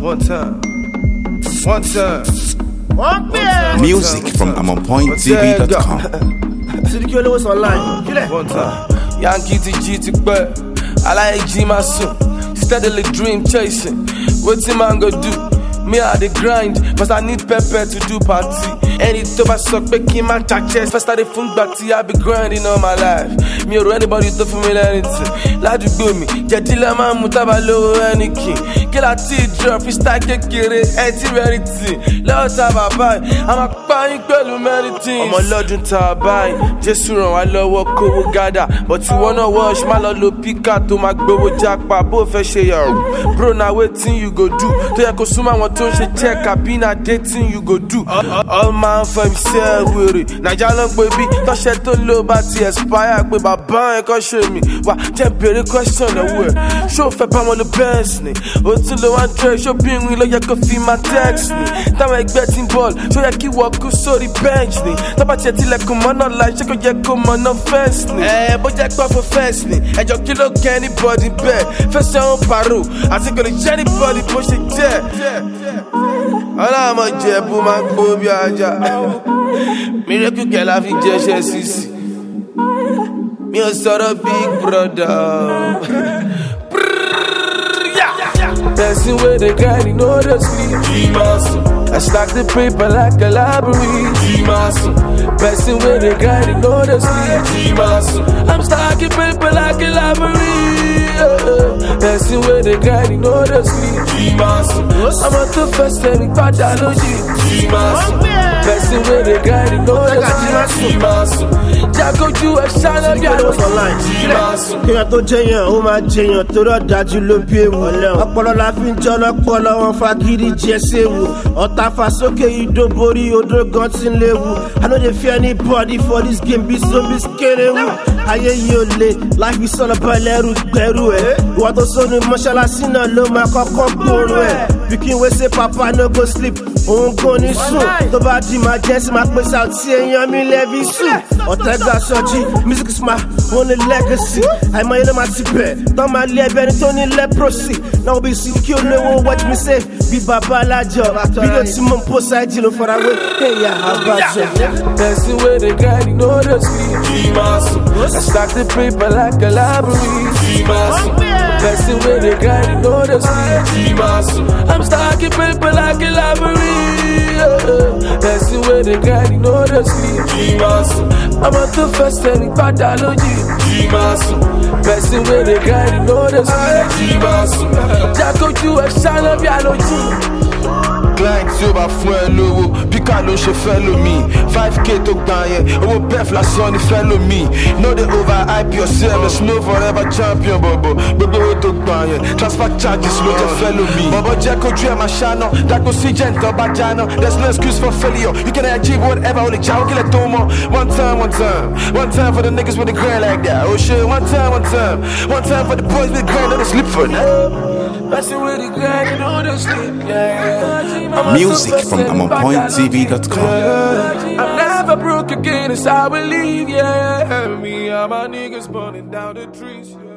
One time. Music from AmonPointTV.com. Sidiki Olówó online. One time. Yankee TG ti pẹ́. Aláyé jí máa sùn. Steadily dream chasing. Wetin man go do? Me I dey grind, but I need pepper to do party. Any tó bá sọ pé kí n má ta chest. First I dey fún gbà tí I be grinding all my life. Mi ò rò anybody tó fún mi lẹ́nìtì. Ládùúgbò mi, jẹ̀dílẹ̀ máa ń mú tábà lówó ẹnìkì. Kí la ti drop freestyle kékeré, ẹ ti rẹ́rìtì. Lọ́wọ́ ta bàbá yìí, a máa pa yín pẹ̀lú mẹ́rìntì. Ọmọ lọ́dún ta báyìí, Jésù ràn wá lọ́wọ́ kówó gádà. But ìwọ náà wọ́ọ̀ṣ má lọ lo píkà tó máa gbowó jápa. Bó fẹ́ ṣe yàrá, bro na wetin you go do? Tó yẹ kó súnmọ́ àwọn tó ń ṣe check àbí na dating you go do. All man for himself wèrè. Nàìjà ló ń pè bí tọ́ṣẹ́ tó lò bá ti expire pé bàbá ẹ̀ kọ́ ṣe mí. Wà jẹ́ bèrè question lọ́wọ́ ẹ̀. Ṣó fẹ́ bá wọn lo bẹ́ẹ̀sì ni? O tún lo one dress, ṣó bí ìrìn ló yẹ kó fi máa text ni? Táwọn ẹgbẹ́ ti ń bọ́ọ̀lù, ṣó yẹ kí wọ́n kú sórí bench ni? Tọ́ba tiẹ̀ tilẹ̀kùn mọ́nà láì ṣé kò yẹ kó mọ́nà fence ni? Bó jẹ́ pọ́ fún fence ni, ẹjọ́ kí ló gẹ́ anybody bẹ́ẹ̀? Fẹsẹ̀ ń pàrọ̀, àti kò lè jẹ́ anybody bó ṣe jẹ́. Ọlọ́mọ Jẹ̀bú máa ń gbó bí ajá. Miracle kẹ̀ la fi jẹ́ṣẹ́ sísì. Mi ò sọ̀rọ̀ big brother. Dancing with the guy, you know the sleep. I stack the paper like a library. Dancing with the guy, you know the sleep. I'm stacking paper like a library. Dancing with the guy, you know the sleep. I'm at the first and we got biology. Dancing with the guy, you know the sleep. Jago ju a shine of your online. Kéèyàn tó jẹyàn, ó máa jẹyàn tó rọ̀ dájú ló bí ewu. Ọpọlọ la fi ń jọ lọ́pọlọ wọn fagídí jẹ́ séwu. Ọ̀tá fa sókè ìdó borí odò gan ti ń léwu. I no dey fear anybody for this game bí zombies kéréwu. Ayé yìí ò le, life be sọ̀nà bẹ̀lẹ́rù gbẹ̀rù ẹ̀. Ìwà tó sọnù mọ́ṣáláṣí náà ló máa kọ́kọ́ gbòòrò ẹ̀. Pikin wey say papa no go sleep, òun kò ní sùn. Tó bá di emergency máa pèsè àti èèyàn mi lẹ́bi sùn. Ọ̀tẹ́gà sọ́jí, music is my only legacy. Àìmọye ló máa ti bẹ̀, tán máa lé ẹbẹ̀ ẹni tó ní leprosy. Náà bí Sidiki Olówó watch me say, bí bàbá alájọ. Fídíò tí mo ń post IG ló fara wé, ẹ̀yà àbájọ. Dancing with the guy, you know the sleep. I stack the paper like a library. Dancing with the guy, you know the sleep. I'm stacking paper like a library. Dancing with the guy, you know the sleep. I'm at the first and we got biology. Dancing with the guy, you know the sleep. Jago ju a shine of biology. Client tí ó bá fún ẹ lówó, píkà ló ń ṣe fẹ́ lómi. 5k tó gbà yẹn, owó bẹ́ẹ̀f lásán ni fẹ́ lómi. No dey over hype yourself, there's no forever champion bọ̀bọ̀. Gbogbo owó tó gbà yẹn, transfer charges ló jẹ́ fẹ́ lómi. Bọ̀bọ̀ jẹ́ kojú ẹ̀ máa ṣáná, dàgbò sí jẹ́ ǹtọ́ bá jáná. There's no excuse for failure, you can achieve whatever, ó lè jáwó kílẹ̀ tó mọ̀. One time for the niggas with the grind like that. Oh shit, one time for the boys with the grind, don't sleep for now. Music from AmonPointTV.com. I'm never broke again, it's how we leave, yeah. Me and my niggas burning down the trees.